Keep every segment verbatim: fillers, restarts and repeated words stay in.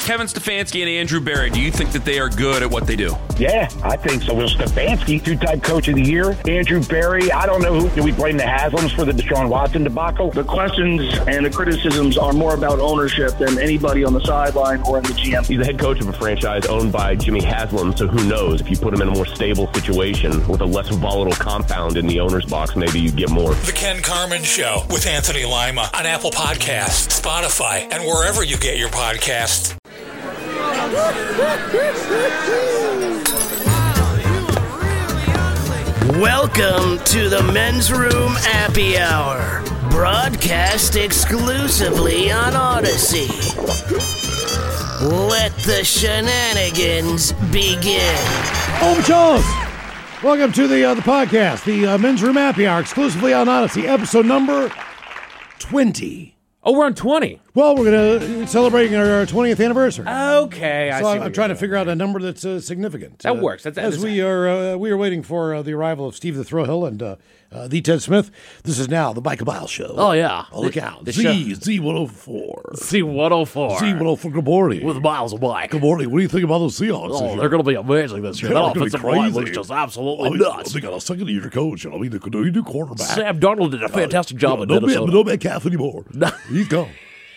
Kevin Stefanski and Andrew Berry, do you think that they are good at what they do? Yeah, I think so. Well, Stefanski, two-time coach of the year. Andrew Berry, I don't know who. Do we blame the Haslams for the Deshaun Watson debacle? The questions and the criticisms are more about ownership than anybody on the sideline or in the G M. He's the head coach of a franchise owned by Jimmy Haslam, so who knows? If you put him in a more stable situation with a less volatile compound in the owner's box, maybe you get more. The Ken Carman Show with Anthony Lima on Apple Podcasts, Spotify, and wherever you get your podcasts. Welcome to the Men's Room Happy Hour, broadcast exclusively on Odyssey. Let the shenanigans begin. Oh, Charles! Welcome to the uh, the podcast, the uh, Men's Room Happy Hour, exclusively on Odyssey, episode number twenty. Oh, we're on twenty. Well, we're going to celebrating our twentieth anniversary. Okay, I so see. I'm, I'm trying to figure out a number that's uh, significant. That uh, works. That's, as that's, we are uh, we are waiting for uh, the arrival of Steve the Thrill Hill and uh, uh, the Ted Smith. This is now the Micah Bile Show. Oh yeah, oh, look out! The Z Z one oh four. Z one oh four. Z one oh four. Good morning. With Miles of Mike. Good morning. What do you think about those Seahawks? Oh, they're going to be amazing this year. That offensive line looks just absolutely oh, nuts. They got a second-year coach. I mean, the new quarterback. Sam Darnold did a fantastic uh, job in no Minnesota. Man, no Metcalf anymore. He's gone.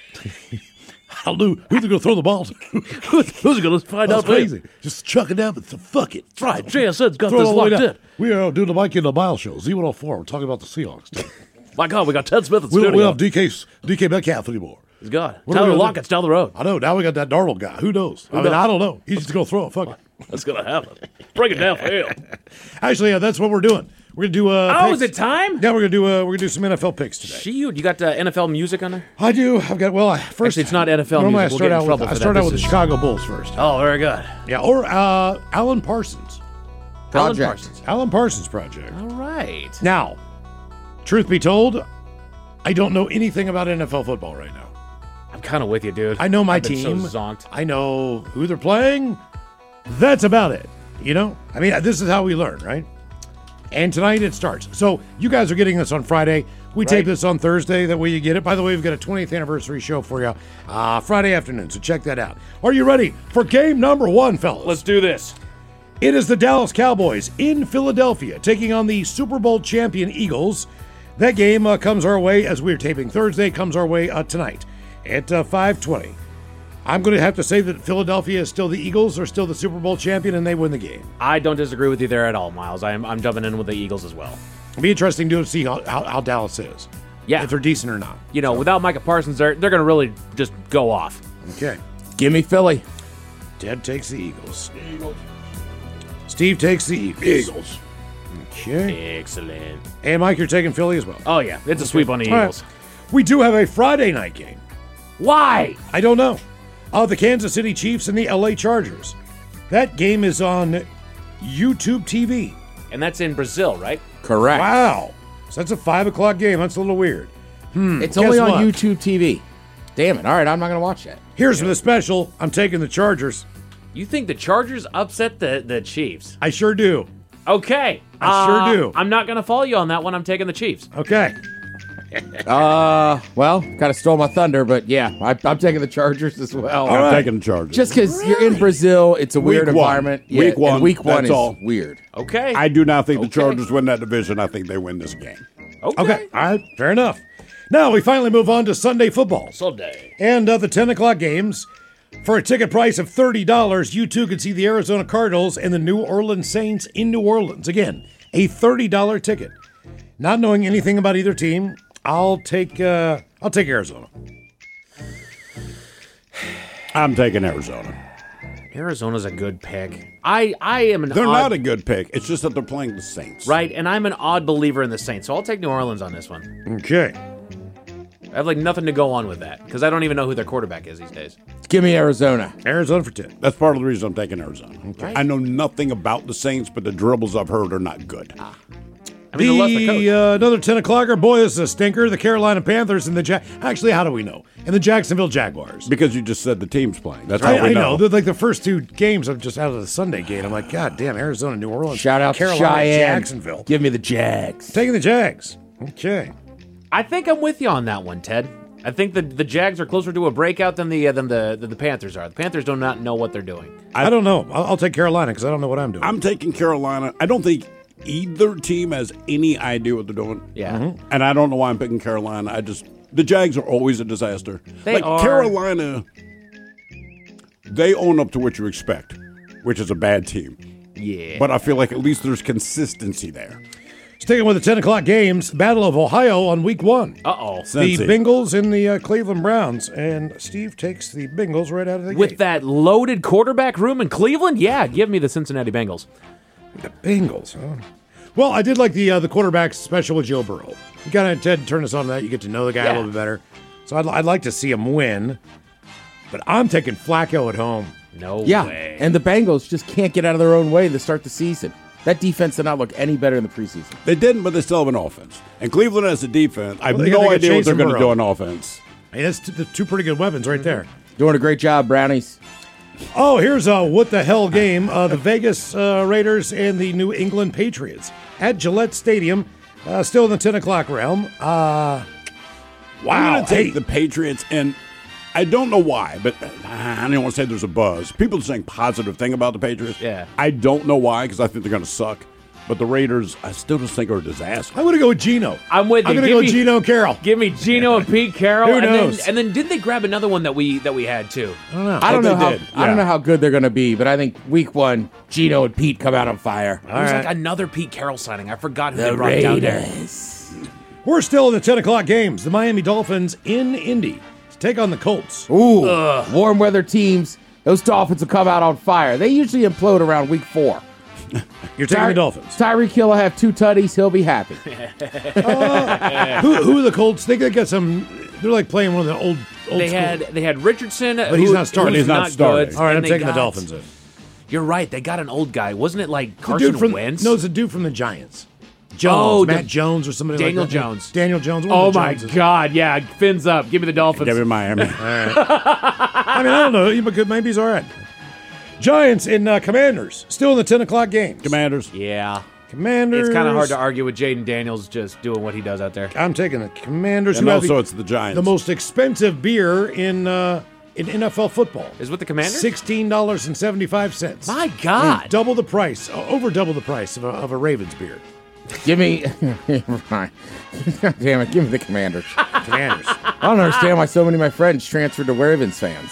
I'll do. Who's going to throw the ball to? Who's going to find That's out? Crazy. Just chuck it down, but fuck it. Right. J S N's got throw this locked in. We are doing the Mike and the Bile Show. Z one oh four. We're talking about the Seahawks. My God, we got Ted Smith in we studio. We don't have D K, D K Metcalf anymore. He's gone. Tyler Lockett's down the road. I know. Now we got that Darnold guy. Who knows? Who I mean, knows? I don't know. He's just going to throw it. Fuck it. That's going to happen. Bring it down for him. Actually, yeah, that's what we're doing. We're gonna do. Uh, oh, picks. is it time? Yeah, we're gonna do. Uh, we're gonna do some N F L picks today. Shoot, you got uh, N F L music on there? I do. I've got. Well, I, first Actually, it's not N F L normally music. I start we'll out get in with. I for start that. out with This the is... Chicago Bulls first. Oh, very good. Yeah, or uh, Alan Parsons. Project. Alan Parsons. Alan Parsons Project. All right. Now, truth be told, I don't know anything about N F L football right now. I'm kind of with you, dude. I know my I've been team. So zonked. I know who they're playing. That's about it. You know, I mean, this is how we learn, right? And tonight it starts. So you guys are getting this on Friday. We right. tape this on Thursday. That way you get it. By the way, we've got a twentieth anniversary show for you uh, Friday afternoon. So check that out. Are you ready for game number one, fellas? Let's do this. It is the Dallas Cowboys in Philadelphia taking on the Super Bowl champion Eagles. That game uh, comes our way as we're taping Thursday. Comes our way uh, tonight at uh, five twenty. I'm going to have to say that Philadelphia is still the Eagles, are still the Super Bowl champion, and they win the game. I don't disagree with you there at all, Miles. I'm, I'm jumping in with the Eagles as well. It'll be interesting to see how, how, how Dallas is. Yeah. If they're decent or not. You know, without Micah Parsons, they're, they're going to really just go off. Okay. Give me Philly. Ted takes the Eagles. Eagles. Steve takes the Eagles. Eagles. Okay. Excellent. And Mike, you're taking Philly as well. Oh, yeah. It's a okay. sweep on the all Eagles. Right. We do have a Friday night game. Why? I don't know. Uh, the Kansas City Chiefs and the L A Chargers. That game is on YouTube T V. And that's in Brazil, right? Correct. Wow. So that's a five o'clock game. That's a little weird. Hmm. It's only on what? YouTube T V. Damn it. All right, I'm not going to watch that. Here's the special. I'm taking the Chargers. You think the Chargers upset the, the Chiefs? I sure do. Okay. I uh, sure do. I'm not going to follow you on that one. I'm taking the Chiefs. Okay. uh, well, kind of stole my thunder, but yeah, I, I'm taking the Chargers as well. I'm right. taking the Chargers. Just because really? you're in Brazil, it's a weird week one. environment. Yeah, week one. Week one that's is all. weird. Okay. I do not think okay. the Chargers win that division. I think they win this game. Okay. Okay. All right. Fair enough. Now we finally move on to Sunday football. Sunday. And uh, the ten o'clock games. For a ticket price of thirty dollars, you too can see the Arizona Cardinals and the New Orleans Saints in New Orleans. Again, a thirty dollars ticket. Not knowing anything about either team, I'll take uh, I'll take Arizona. I'm taking Arizona. Arizona's a good pick. I, I am an They're odd, not a good pick. It's just that they're playing the Saints. Right, and I'm an odd believer in the Saints, so I'll take New Orleans on this one. Okay. I have like nothing to go on with that because I don't even know who their quarterback is these days. Give me Arizona. Arizona for ten. That's part of the reason I'm taking Arizona. Okay. I know nothing about the Saints, but the dribbles I've heard are not good. Ah. I mean, the, the uh, another ten o'clocker, boy, this is a stinker. The Carolina Panthers and the ja- actually, how do we know? And the Jacksonville Jaguars. Because you just said the team's playing. That's how I, we I know. know. They're like the first two games of just out of the Sunday game. I'm like, God damn, Arizona, New Orleans, Shout out Carolina, to Cheyenne. Jacksonville. Give me the Jags. Taking the Jags. Okay. I think I'm with you on that one, Ted. I think the the Jags are closer to a breakout than the uh, than the, than the Panthers are. The Panthers do not know what they're doing. I, I don't know. I'll, I'll take Carolina because I don't know what I'm doing. I'm taking Carolina. I don't think either team has any idea what they're doing. Yeah. Mm-hmm. And I don't know why I'm picking Carolina. I just the Jags are always a disaster. They like are. Carolina, they own up to what you expect, which is a bad team. Yeah. But I feel like at least there's consistency there. Sticking with the ten o'clock games, Battle of Ohio on week one. Uh-oh. The Cincy. Bengals and the uh, Cleveland Browns. And Steve takes the Bengals right out of the With gate. that loaded quarterback room in Cleveland, yeah, give me the Cincinnati Bengals. The Bengals, huh? Well, I did like the uh, the quarterback special with Joe Burrow. You kind of Ted turn us on to that. You get to know the guy Yeah. a little bit better. So I'd, I'd like to see him win. But I'm taking Flacco at home. No Yeah, way. and the Bengals just can't get out of their own way to start the season. That defense did not look any better in the preseason. They didn't, but they still have an offense. And Cleveland has a defense. I have Well, they got- no they got idea what Chase they're and going to do Burrow. on offense. Hey, that's t- the two pretty good weapons right there. Doing a great job, Brownies. Oh, here's a what the hell game. Uh, the Vegas uh, Raiders and the New England Patriots at Gillette Stadium. Uh, still in the ten o'clock realm. Uh, I'm wow. going to take Hey, the Patriots, and I don't know why, but I don't want to say there's a buzz. People are saying positive thing about the Patriots. Yeah. I don't know why, because I think they're going to suck. But the Raiders, I still just think are a disaster. I'm going to go with Gino. I'm with you. I'm going to Give go me- Gino Carroll. Give me Gino and Pete Carroll. Who and knows? Then, and then did they grab another one that we that we had too? I don't know. I don't they know how did, I don't yeah. know how good they're going to be, but I think week one, Gino and Pete come out on fire. There's right. like another Pete Carroll signing. I forgot who they brought down there. We're still in the ten o'clock games. The Miami Dolphins in Indy to take on the Colts. Ooh, warm weather teams. Those Dolphins will come out on fire. They usually implode around week four. You're taking the Dolphins. Tyreek Hill will have two tutties. He'll be happy. who, who are the Colts? They got some. They're like playing one of the old. old They school. had they had Richardson, but he's not starting. Who's He's not not starting. good. All right, and I'm they taking got- the Dolphins in. You're right. They got an old guy. Wasn't it like The Carson dude from Wentz? no, it's a dude from the Giants. Jones, Oh, Matt the- Jones, or somebody Daniel like that. Jones. Daniel Jones. one Oh of the my Joneses. God! Yeah, fins up. Give me the Dolphins. Give me Miami. I mean, I don't know. But good, maybe he's all right. Giants and uh, Commanders still in the ten o'clock games. Commanders. Yeah, Commanders. it's kind of hard to argue with Jaden Daniels just doing what he does out there. I'm taking the Commanders. And who have also the, it's the Giants. the most expensive beer in uh, in N F L football. Is with the Commanders? Sixteen dollars and seventy five cents. My God! Double the price, uh, over double the price of a, of a Ravens beer. Give me, God damn it, give me the Commanders. Commanders. I don't understand why so many of my friends transferred to Ravens fans.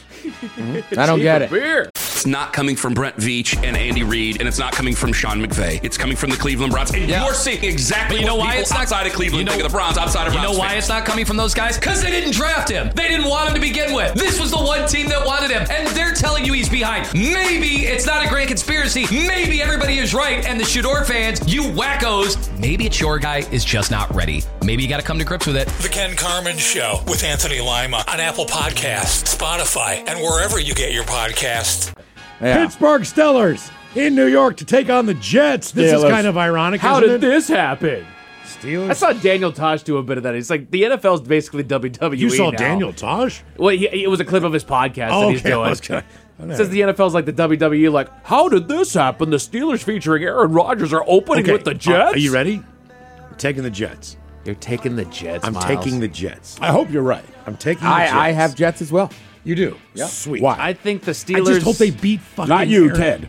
I don't get it. Beer. It's not coming from Brent Veach and Andy Reid, and it's not coming from Sean McVay. It's coming from the Cleveland Browns. And Yeah. you're seeing exactly But you know what why people it's not- outside of Cleveland you know- think of the Browns, outside of You Browns know why fans. it's not coming from those guys? Because they didn't draft him. They didn't want him to begin with. This was the one team that wanted him, and they're telling you he's behind. Maybe it's not a grand conspiracy. Maybe everybody is right, and the Shador fans, you wackos, maybe it's your guy is just not ready. Maybe you got to come to grips with it. The Ken Carmen Show with Anthony Lima on Apple Podcasts, Spotify, and wherever you get your podcasts. Yeah. Pittsburgh Steelers in New York to take on the Jets. This is Steelers. kind of ironic. How isn't did it? this happen? Steelers. I saw Daniel Tosh do a bit of that. It's like the N F L is basically W W E. You saw now. Daniel Tosh? Well, he, it was a clip of his podcast Oh, that he's okay. I doing. was gonna- It says the N F L's like the W W E. Like, how did this happen? The Steelers featuring Aaron Rodgers are opening Okay, with the uh, Jets. are you ready? I'm taking the Jets. You're taking the Jets. I'm Miles. taking the Jets. I hope you're right. I'm taking the Jets. I, I have Jets as well. You do? Yep. Sweet. Why? I think the I Steelers. just hope they beat fucking Not you, Aaron- Ted.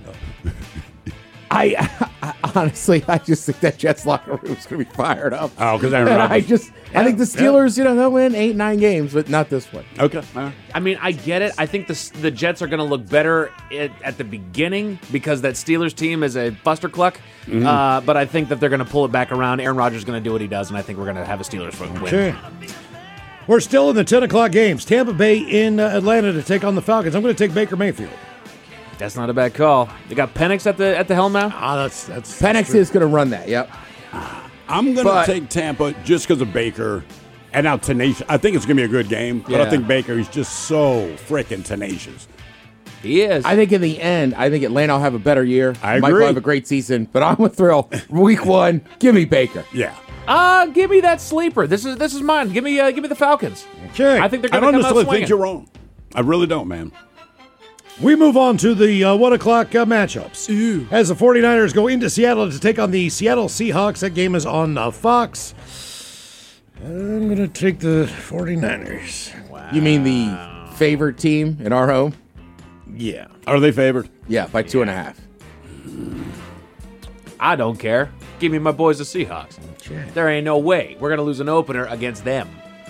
I, I honestly, I just think that Jets locker room is going to be fired up. Oh, because Aaron And I Rodgers. just, I think the Steelers, you know, they'll win eight, nine games, but not this one. Okay. All right. I mean, I get it. I think the the Jets are going to look better at, at the beginning because that Steelers team is a buster cluck. Mm-hmm. Uh, but I think that they're going to pull it back around. Aaron Rodgers is going to do what he does, and I think we're going to have a Steelers win. Okay. We're still in the ten o'clock games. Tampa Bay in uh, Atlanta to take on the Falcons. I'm going to take Baker Mayfield. That's not a bad call. They got Penix at the at the helm now. Ah, that's that's Penix is going to run that. Yep. I'm going But- to take Tampa just because of Baker and how tenacious. I think it's going to be a good game, but Yeah. I think Baker is just so freaking tenacious. He is. I think in the end, I think Atlanta will have a better year. I Mike will agree. have a great season, but I'm with Thrill. Week one, give me Baker. Yeah. Uh, give me that sleeper. This is this is mine. Give me uh, give me the Falcons. Okay. I think they're I going to don't come out necessarily swinging. think you're wrong. I really don't, man. We move on to the uh, one o'clock uh, matchups. As the 49ers go into Seattle to take on the Seattle Seahawks. That game is on uh, Fox. I'm going to take the 49ers. You mean the favorite team in our home? Yeah. Are they favored? Yeah, by two and a half. I don't care. Give me my boys the Seahawks. Okay. There ain't no way we're going to lose an opener against them.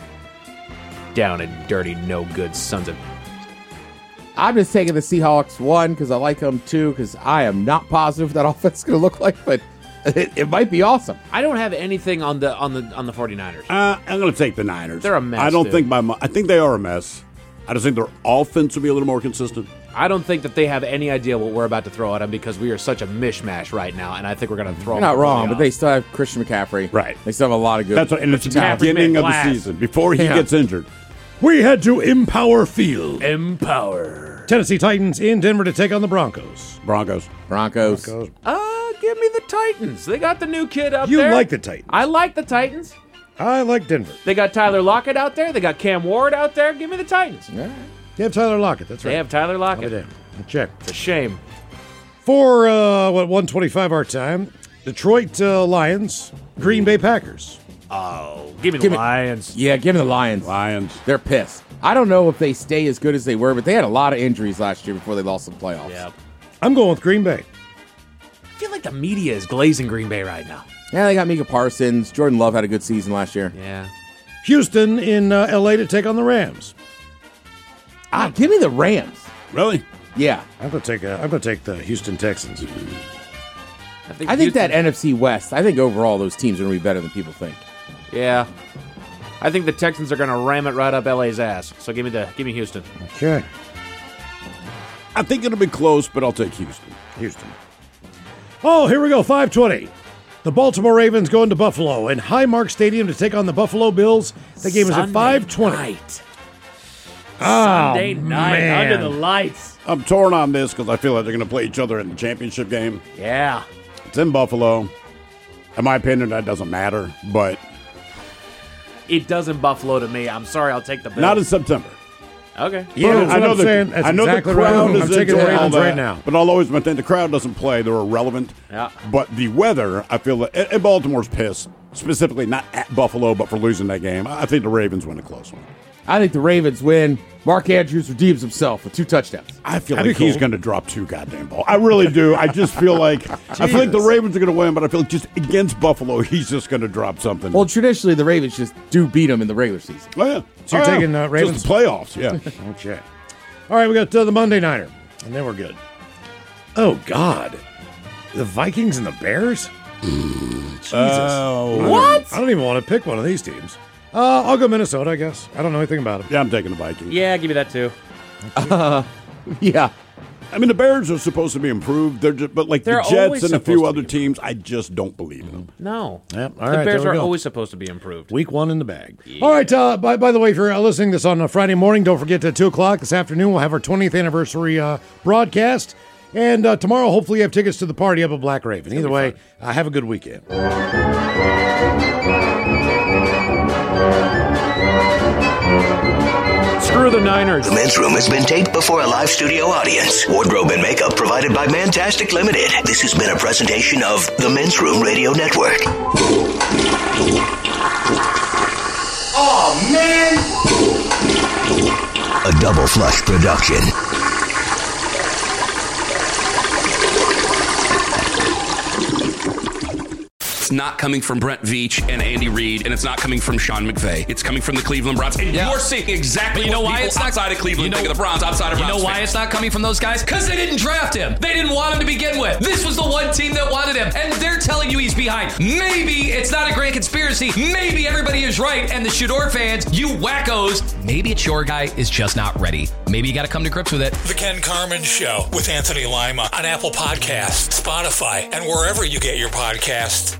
Down and dirty, no good sons of... I'm just taking the Seahawks, one, because I like them, two, because I am not positive what that offense is going to look like, but it, it might be awesome. I don't have anything on the on the on the 49ers. Uh, I'm going to take the Niners. They're a mess, I don't dude. think my. mo- I think they are a mess. I just think their offense will be a little more consistent. I don't think that they have any idea what we're about to throw at them because we are such a mishmash right now, and I think we're going to throw You're them not wrong, but off. they still have Christian McCaffrey. Right. They still have a lot of good. That's what, and it's the McCaffrey's beginning made of the glass. season before he Yeah. gets injured. We head to Empower Field. Empower. Tennessee Titans in Denver to take on the Broncos. Broncos. Broncos. Broncos. Uh, give me the Titans. They got the new kid up You there. like the Titans. I like the Titans. I like Denver. They got Tyler Lockett out there. They got Cam Ward out there. Give me the Titans. Yeah. They have Tyler Lockett. That's right. They have Tyler I'll be Lockett. damned. I'll check. It's a shame. For, uh, what, one twenty-five our time, Detroit uh, Lions, Green Bay Packers. Oh, give me the Give me- Lions. Yeah, give me the Lions. Lions. They're pissed. I don't know if they stay as good as they were, but they had a lot of injuries last year before they lost the playoffs. Yeah. I'm going with Green Bay. I feel like the media is glazing Green Bay right now. Yeah, they got Micah Parsons. Jordan Love had a good season last year. Yeah. Houston in uh, L A to take on the Rams. Ah, give me the Rams. Really? Yeah. I'm going to take uh, I'm going to take the Houston Texans. I think, I think that Houston- N F C West, I think overall those teams are going to be better than people think. Yeah. I think the Texans are going to ram it right up L A's ass. So give me the give me Houston. Okay. I think it'll be close, but I'll take Houston. Houston. Oh, here we go. five twenty. The Baltimore Ravens going to Buffalo in Highmark Stadium to take on the Buffalo Bills. The game is at Sunday five twenty. night. Oh, Sunday night man. under the lights. I'm torn on this because I feel like they're going to play each other in the championship game. Yeah. It's in Buffalo. In my opinion, that doesn't matter, but It doesn't Buffalo to me. I'm sorry. I'll take the Bills. not in September. Okay. Yeah, that's I what know I'm the, saying. That's I know exactly the crowd right. is I'm taking into the all Ravens that, right now. but I'll always maintain the crowd doesn't play. They're irrelevant. Yeah. But the weather, I feel that, and Baltimore's pissed, specifically not at Buffalo, but for losing that game. I think the Ravens win a close one. I think the Ravens win. Mark Andrews redeems himself with two touchdowns. I feel That'd like be he's cool. going to drop two goddamn balls. I really do. I just feel like I feel like the Jesus. Ravens are going to win, but I feel like just against Buffalo, he's just going to drop something. Well, traditionally, the Ravens just do beat them in the regular season. oh, yeah. So you're Oh, yeah. taking, uh, Ravens? Just the playoffs, yeah. Okay. All right, we got uh, the Monday Nighter, and then we're good. Oh, God. The Vikings and the Bears? Jesus. Oh. What? I don't even want to pick one of these teams. Uh, I'll go Minnesota, I guess. I don't know anything about it. Yeah, I'm taking the Vikings. Yeah, give me that too. Yeah. I mean, the Bears are supposed to be improved. They're just, but like They're the Jets always and a supposed few to other be teams, I just don't believe in them. No. Yep, all the right, Bears there we are go. always supposed to be improved. Week one in the bag. All right, uh, by, by the way, if you're uh, listening to this on a Friday morning, don't forget at two o'clock this afternoon, we'll have our twentieth anniversary uh, broadcast. And uh, tomorrow, hopefully, you have tickets to the party up at Black Raven. Either way, uh, have a good weekend. Screw the Niners. The men's room has been taped before a live studio audience. Wardrobe and makeup provided by Mantastic Limited. This has been a presentation of the Men's Room Radio Network. Oh, man. A Double Flush production. It's not coming from Brent Veach and Andy Reid, and it's not coming from Sean McVay. It's coming from the Cleveland Browns. And Yeah. you're seeing exactly But you know what why people it's not outside of Cleveland you know- think of the Browns, outside of You Browns know why fans. it's not coming from those guys? Because they didn't draft him. They didn't want him to begin with. This was the one team that wanted him, and they're telling you he's behind. Maybe it's not a grand conspiracy. Maybe everybody is right, and the Shador fans, you wackos, maybe it's your guy is just not ready. Maybe you got to come to grips with it. The Ken Carmen Show with Anthony Lima on Apple Podcasts, Spotify, and wherever you get your podcasts.